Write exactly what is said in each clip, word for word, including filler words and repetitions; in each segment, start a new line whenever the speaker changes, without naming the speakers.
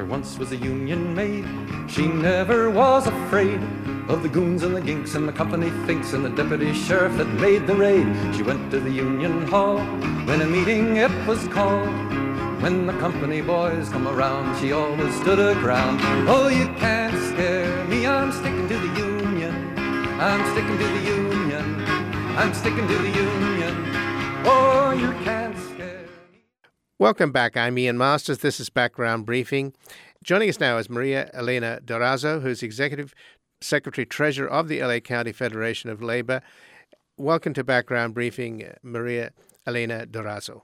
once was a union maid. She never was afraid of the goons and the ginks and the company finks and the deputy sheriff that made the raid. She went to the union hall when a meeting it was called. When the company boys come around, she always stood her ground. Oh, you can't scare me, I'm sticking to the union. I'm sticking to the union. I'm sticking to the union. Oh, you can't scare me.
Welcome back. I'm Ian Masters. This is Background Briefing. Joining us now is Maria Elena Durazo, who's Executive Secretary Treasurer of the L A County Federation of Labor. Welcome to Background Briefing, Maria Elena Durazo.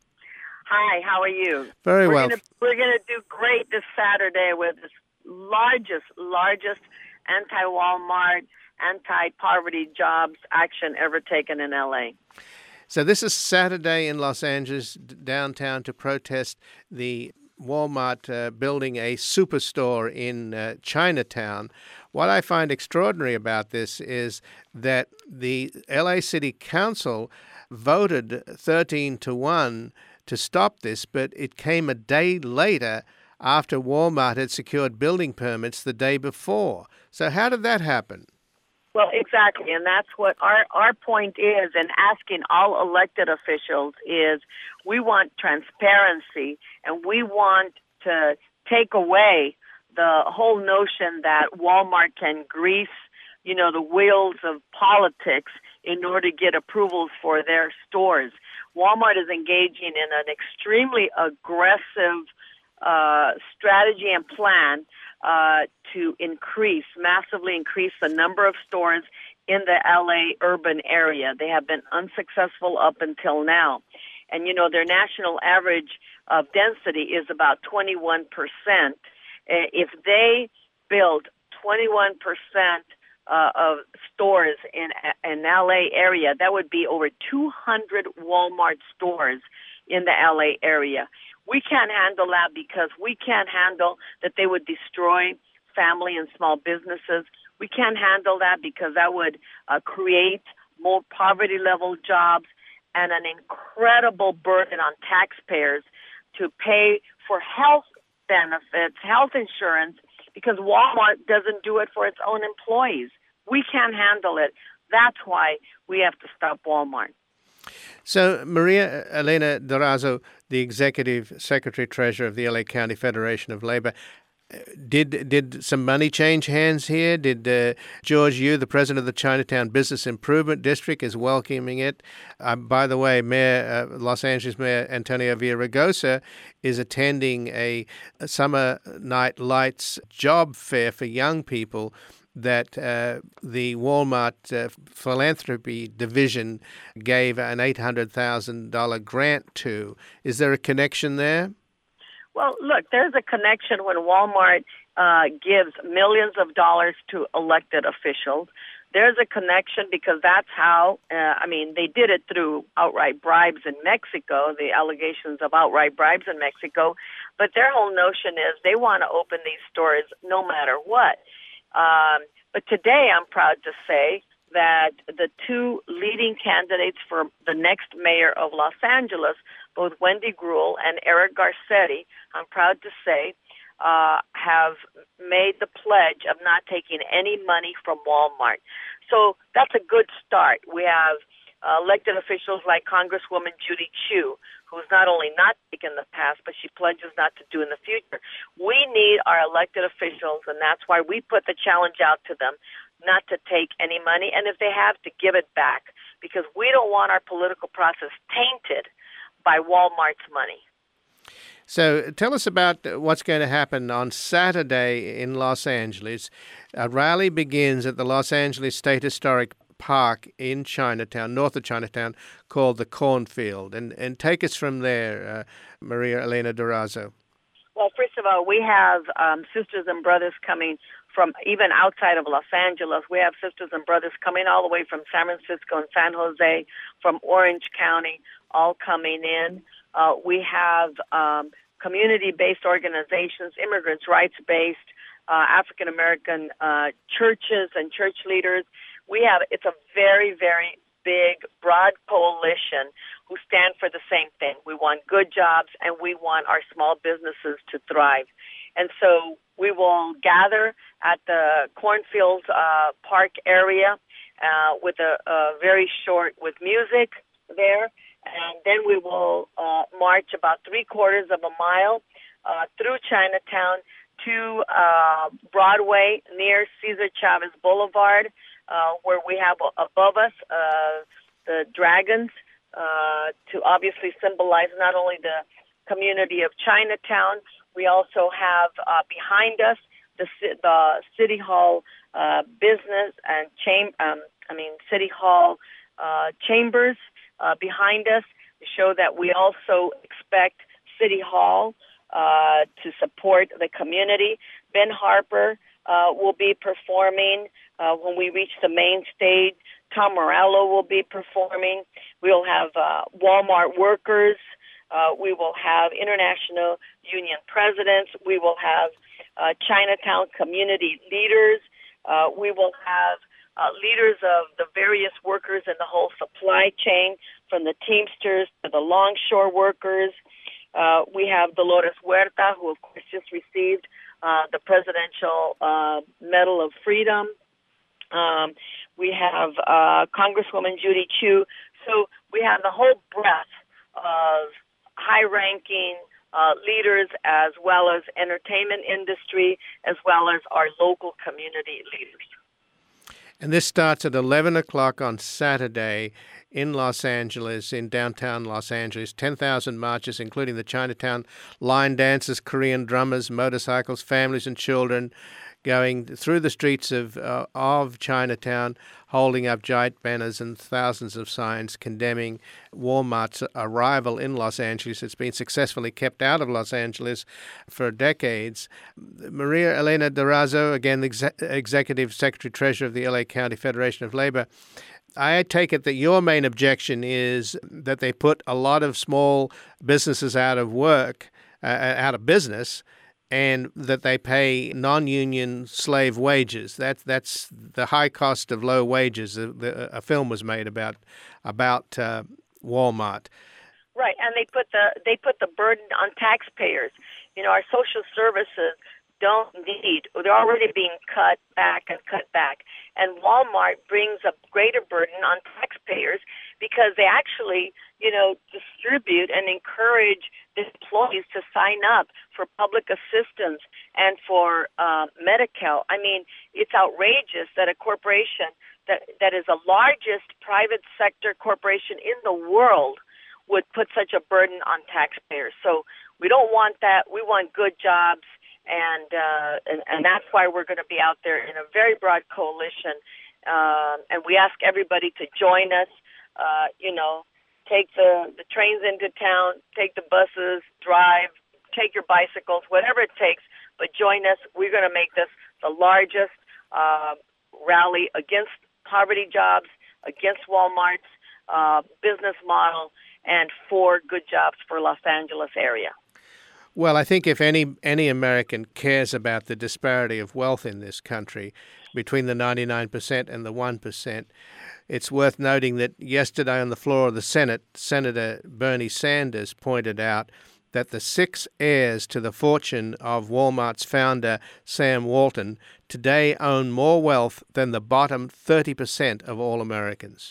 Hi, how are you?
Very
we're
well.
Gonna, we're going to do great this Saturday with this largest, largest anti-Walmart, anti-poverty jobs action ever taken in L A.
So this is Saturday in Los Angeles, downtown, to protest the Walmart uh, building a superstore in uh, Chinatown. What I find extraordinary about this is that the L A City Council voted thirteen to one to stop this, but it came a day later after Walmart had secured building permits the day before. So how did that happen?
Well, exactly, and that's what our, our point is in asking all elected officials is we want transparency, and we want to take away the whole notion that Walmart can grease, you know, the wheels of politics in order to get approvals for their stores. Walmart is engaging in an extremely aggressive uh, strategy and plan uh, to increase, massively increase the number of stores in the L A urban area. They have been unsuccessful up until now. And, you know, their national average of density is about twenty-one percent. If they build twenty-one percent uh, of stores in an L A area, that would be over two hundred Walmart stores in the L A area. We can't handle that because we can't handle that they would destroy family and small businesses. We can't handle that because that would uh, create more poverty-level jobs and an incredible burden on taxpayers to pay for health benefits, health insurance, because Walmart doesn't do it for its own employees. We can't handle it. That's why we have to stop Walmart.
So, Maria Elena Durazo, the Executive Secretary Treasurer of the L A County Federation of Labor, did did some money change hands here? Did uh, George Yu, the president of the Chinatown Business Improvement District, is welcoming it? Uh, by the way, Mayor uh, Los Angeles Mayor Antonio Villaraigosa is attending a, a summer night lights job fair for young people that uh, the Walmart uh, philanthropy division gave an eight hundred thousand dollars grant to. Is there a connection there?
Well, look, there's a connection when Walmart uh, gives millions of dollars to elected officials. There's a connection because that's how, uh, I mean, they did it through outright bribes in Mexico, the allegations of outright bribes in Mexico. But their whole notion is they want to open these stores no matter what. Um, but today I'm proud to say that the two leading candidates for the next mayor of Los Angeles, both Wendy Gruhl and Eric Garcetti, I'm proud to say, uh, have made the pledge of not taking any money from Walmart. So that's a good start. We have uh, elected officials like Congresswoman Judy Chu, who's not only not taken the past, but she pledges not to do in the future. We need our elected officials, and that's why we put the challenge out to them, not to take any money, and if they have, to give it back, because we don't want our political process tainted by Walmart's money.
So tell us about what's going to happen on Saturday in Los Angeles. A rally begins at the Los Angeles State Historic Park in Chinatown, north of Chinatown, called the Cornfield. And, and take us from there, uh, Maria Elena Durazo.
Well, first of all, we have um, sisters and brothers coming from even outside of Los Angeles. We have sisters and brothers coming all the way from San Francisco and San Jose, from Orange County, all coming in. Uh, we have um, community-based organizations, immigrants' rights-based, uh, African-American uh, churches and church leaders. We have, it's a very, very big, broad coalition who stand for the same thing. We want good jobs, and we want our small businesses to thrive. And so we will gather at the Cornfields uh, Park area uh, with a, a very short, with music there. And then we will uh, march about three quarters of a mile uh, through Chinatown to uh, Broadway near Cesar Chavez Boulevard, uh, where we have above us uh, the dragons uh, to obviously symbolize not only the community of Chinatown. We also have uh, behind us the, the City Hall uh, business and cham- um, I mean City Hall uh, chambers uh, behind us to show that we also expect City Hall uh, to support the community. Ben Harper uh, will be performing uh, when we reach the main stage. Tom Morello will be performing. We'll have uh, Walmart workers. Uh, we will have international union presidents. We will have uh, Chinatown community leaders. Uh, we will have uh, leaders of the various workers in the whole supply chain, from the Teamsters to the longshore workers. Uh, we have Dolores Huerta, who of course just received uh, the Presidential uh, Medal of Freedom. Um, we have uh, Congresswoman Judy Chu. So we have the whole breadth of high-ranking uh, leaders, as well as entertainment industry, as well as our local community leaders.
And this starts at eleven o'clock on Saturday in Los Angeles, in downtown Los Angeles. ten thousand marchers, including the Chinatown line dancers, Korean drummers, motorcycles, families and children, going through the streets of uh, of Chinatown, holding up giant banners and thousands of signs condemning Walmart's arrival in Los Angeles. It's been successfully kept out of Los Angeles for decades. Maria Elena Durazo, again, the Exe- Executive Secretary-Treasurer of the L A County Federation of Labor, I take it that your main objection is that they put a lot of small businesses out of work, uh, out of business, and that they pay non-union slave wages. That, that's the high cost of low wages. The, the, a film was made about about uh, Walmart.
Right, and they put the they put the burden on taxpayers. You know, our social services don't need, they're already being cut back and cut back. And Walmart brings a greater burden on taxpayers because they actually, you know, distribute and encourage the employees to sign up for public assistance and for uh, Medi-Cal. I mean, it's outrageous that a corporation that, that is the largest private sector corporation in the world would put such a burden on taxpayers. So we don't want that. We want good jobs. And, uh, and and that's why we're going to be out there in a very broad coalition. Uh, and we ask everybody to join us. Uh, you know, take the, the trains into town, take the buses, drive, take your bicycles, whatever it takes. But join us. We're going to make this the largest uh, rally against poverty jobs, against Walmart's uh, business model, and for good jobs for Los Angeles area.
Well, I think if any any American cares about the disparity of wealth in this country between the ninety-nine percent and the one percent, it's worth noting that yesterday on the floor of the Senate, Senator Bernie Sanders pointed out that the six heirs to the fortune of Walmart's founder, Sam Walton, today own more wealth than the bottom thirty percent of all Americans.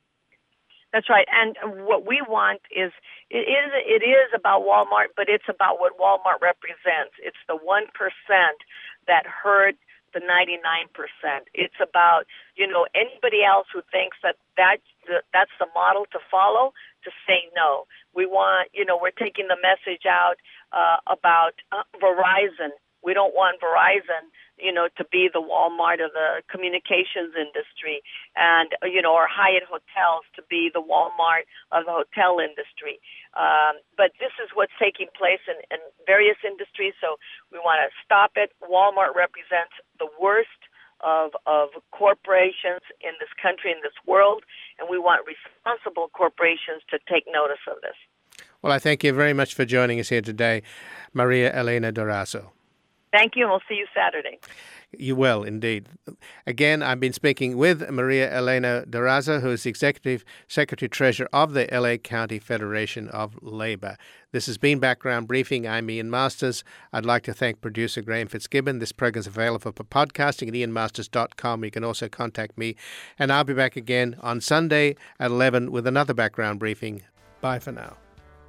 That's right. And what we want is, it is it is about Walmart, but it's about what Walmart represents. It's the one percent that hurt the ninety-nine percent. It's about, you know, anybody else who thinks that that's the, that's the model to follow, to say no. We want, you know, we're taking the message out uh, about uh, Verizon. We don't want Verizon, you know, to be the Walmart of the communications industry, and, you know, or Hyatt Hotels to be the Walmart of the hotel industry. Um, but this is what's taking place in, in various industries, so we want to stop it. Walmart represents the worst of, of corporations in this country, in this world, and we want responsible corporations to take notice of this.
Well, I thank you very much for joining us here today, Maria Elena Durazo.
Thank you, and we'll see you Saturday.
You will, indeed. Again, I've been speaking with Maria Elena Durazo, who is the Executive Secretary-Treasurer of the L A County Federation of Labor. This has been Background Briefing. I'm Ian Masters. I'd like to thank producer Graham Fitzgibbon. This program is available for podcasting at ian masters dot com. You can also contact me, and I'll be back again on Sunday at eleven with another Background Briefing. Bye for now.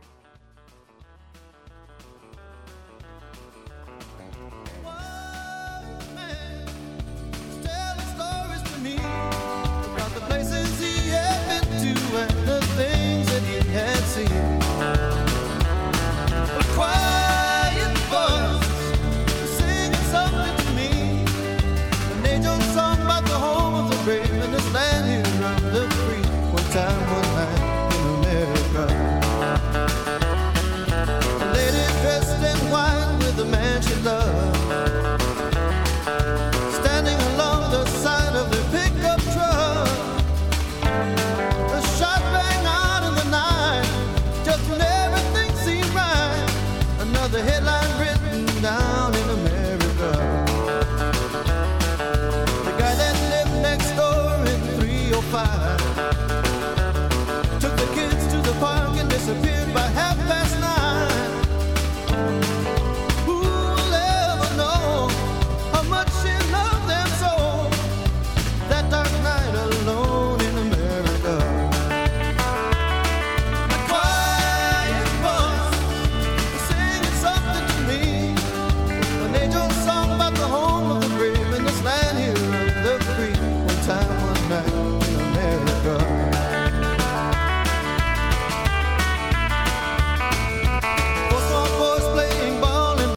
Time one night in America, a lady dressed in white with the man she loved, standing along the side of the pickup truck. A shot rang out in the night, just when everything seemed right. Another headline written down in America. The guy that lived next door in three oh five took the kids to the park and disappeared.